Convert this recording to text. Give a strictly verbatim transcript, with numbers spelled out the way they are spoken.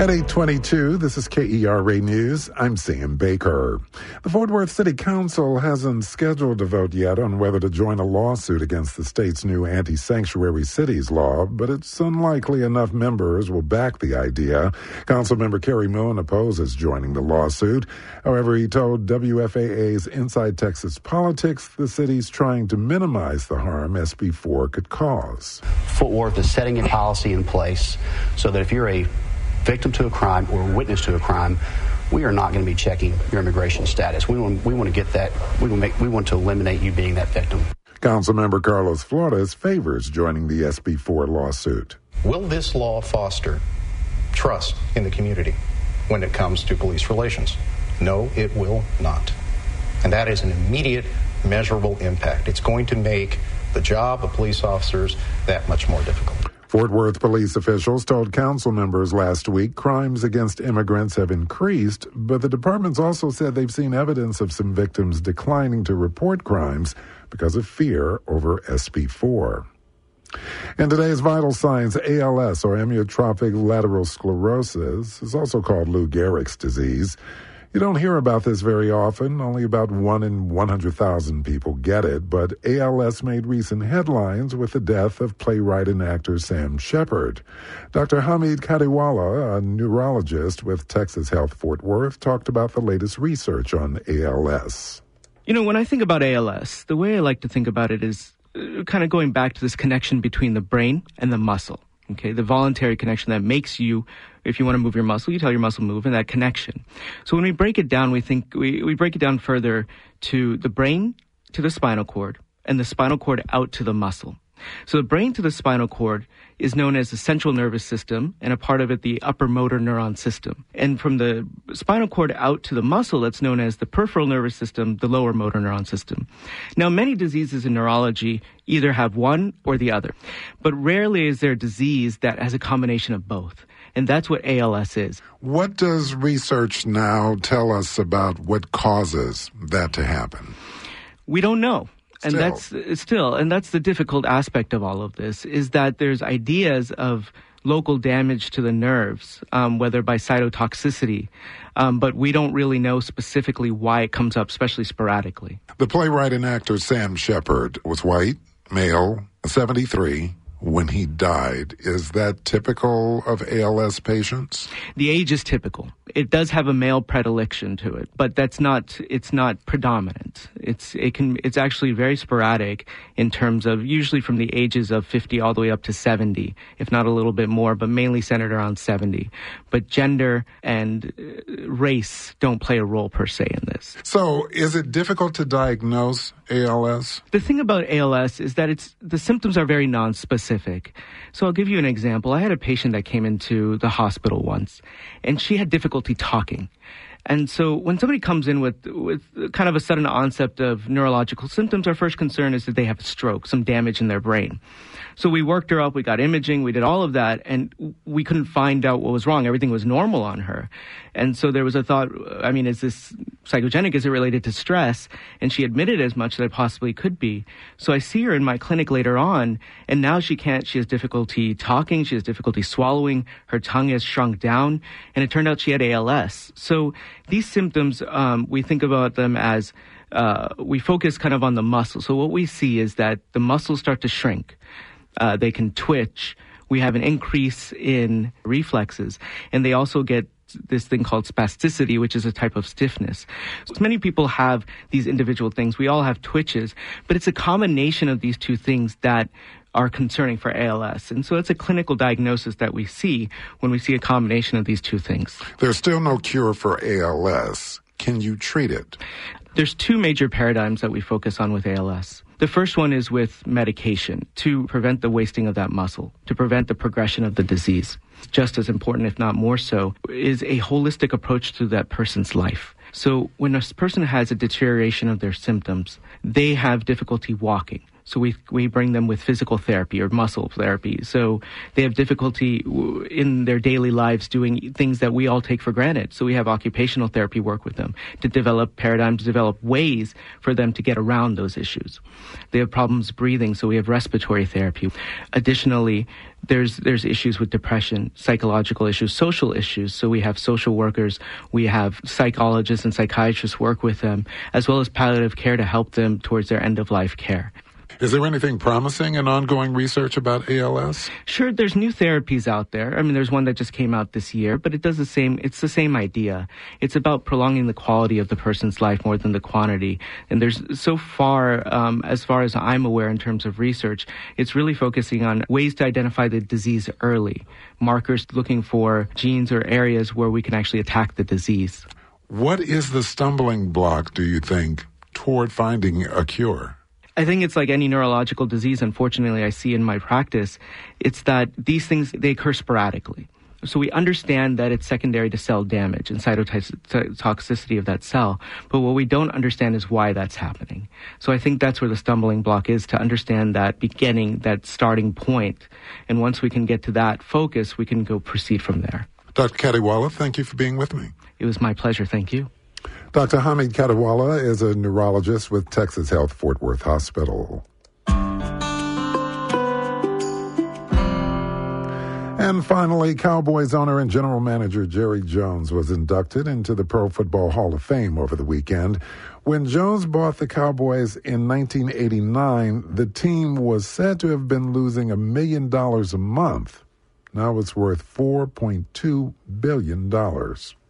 At eight twenty-two, this is K E R A News. I'm Sam Baker. The Fort Worth City Council hasn't scheduled a vote yet on whether to join a lawsuit against the state's new anti-sanctuary cities law, but it's unlikely enough members will back the idea. Councilmember Kerry Moon opposes joining the lawsuit. However, he told W F A A's Inside Texas Politics the city's trying to minimize the harm S B four could cause. Fort Worth is setting a policy in place so that if you're a victim to a crime or a witness to a crime, we are not going to be checking your immigration status. We want, we want to get that, we want to, make, we want to eliminate you being that victim. Councilmember Carlos Flores favors joining the S B four lawsuit. Will this law foster trust in the community when it comes to police relations? No, it will not. And that is an immediate, measurable impact. It's going to make the job of police officers that much more difficult. Fort Worth police officials told council members last week crimes against immigrants have increased, but the departments also said they've seen evidence of some victims declining to report crimes because of fear over S B four. In today's vital signs, A L S, or amyotrophic lateral sclerosis, is also called Lou Gehrig's disease. You don't hear about this very often. Only about one in one hundred thousand people get it, but A L S made recent headlines with the death of playwright and actor Sam Shepard. Doctor Hamid Kadiwala, a neurologist with Texas Health Fort Worth, talked about the latest research on A L S. You know, when I think about A L S, the way I like to think about it is uh, kind of going back to this connection between the brain and the muscle. Okay, the voluntary connection that makes you, if you want to move your muscle, you tell your muscle to move, and that connection. So when we break it down, we think we, we break it down further to the brain, to the spinal cord, and the spinal cord out to the muscle. So the brain to the spinal cord is known as the central nervous system, and a part of it, the upper motor neuron system. And from the spinal cord out to the muscle, that's known as the peripheral nervous system, the lower motor neuron system. Now, many diseases in neurology either have one or the other, but rarely is there a disease that has a combination of both. And that's what A L S is. What does research now tell us about what causes that to happen? We don't know. And Still. that's still, and that's the difficult aspect of all of this, is that there's ideas of local damage to the nerves, um, whether by cytotoxicity, um, but we don't really know specifically why it comes up, especially sporadically. The playwright and actor Sam Shepard was white, male, seventy-three. When he died. Is that typical of A L S patients? The age is typical. It does have a male predilection to it, but that's not, it's not predominant. It's, it can, it's actually very sporadic in terms of usually from the ages of fifty all the way up to seventy, if not a little bit more, but mainly centered around seventy. But gender and race don't play a role per se in this. So is it difficult to diagnose A L S? The thing about A L S is that it's, the symptoms are very nonspecific. So I'll give you an example. I had a patient that came into the hospital once, and she had difficulty talking. And so when somebody comes in with with kind of a sudden onset of neurological symptoms, our first concern is that they have a stroke, some damage in their brain. So we worked her up, we got imaging, we did all of that, and we couldn't find out what was wrong. Everything was normal on her. And so there was a thought, I mean, is this psychogenic? Is it related to stress? And she admitted as much as it possibly could be. So I see her in my clinic later on, and now she can't, she has difficulty talking, she has difficulty swallowing, her tongue has shrunk down, and it turned out she had A L S. So these symptoms, um, we think about them as, uh, we focus kind of on the muscle. So what we see is that the muscles start to shrink. Uh, they can twitch. We have an increase in reflexes, and they also get this thing called spasticity, which is a type of stiffness. So many people have these individual things. We all have twitches, but it's a combination of these two things that are concerning for A L S. And so it's a clinical diagnosis that we see when we see a combination of these two things. There's still no cure for A L S. Can you treat it? There's two major paradigms that we focus on with A L S. The first one is with medication to prevent the wasting of that muscle, to prevent the progression of the disease. Just as important, if not more so, is a holistic approach to that person's life. So when a person has a deterioration of their symptoms, they have difficulty walking. So we we bring them with physical therapy or muscle therapy. So they have difficulty in their daily lives doing things that we all take for granted. So we have occupational therapy work with them to develop paradigms, to develop ways for them to get around those issues. They have problems breathing, so we have respiratory therapy. Additionally, there's there's issues with depression, psychological issues, social issues. So we have social workers, we have psychologists and psychiatrists work with them, as well as palliative care to help them towards their end-of-life care. Is there anything promising in ongoing research about A L S? Sure, there's new therapies out there. I mean, there's one that just came out this year, but it does the same, it's the same idea. It's about prolonging the quality of the person's life more than the quantity. And there's so far, um, as far as I'm aware in terms of research, it's really focusing on ways to identify the disease early, markers looking for genes or areas where we can actually attack the disease. What is the stumbling block, do you think, toward finding a cure? I think it's like any neurological disease, unfortunately, I see in my practice. It's that these things, they occur sporadically. So we understand that it's secondary to cell damage and cytotoxicity of that cell. But what we don't understand is why that's happening. So I think that's where the stumbling block is, to understand that beginning, that starting point. And once we can get to that focus, we can go proceed from there. Doctor Kadiwala, thank you for being with me. It was my pleasure. Thank you. Doctor Hamid Kadiwala is a neurologist with Texas Health Fort Worth Hospital. And finally, Cowboys owner and general manager Jerry Jones was inducted into the Pro Football Hall of Fame over the weekend. When Jones bought the Cowboys in nineteen eighty-nine, the team was said to have been losing a million dollars a month. Now it's worth four point two billion dollars.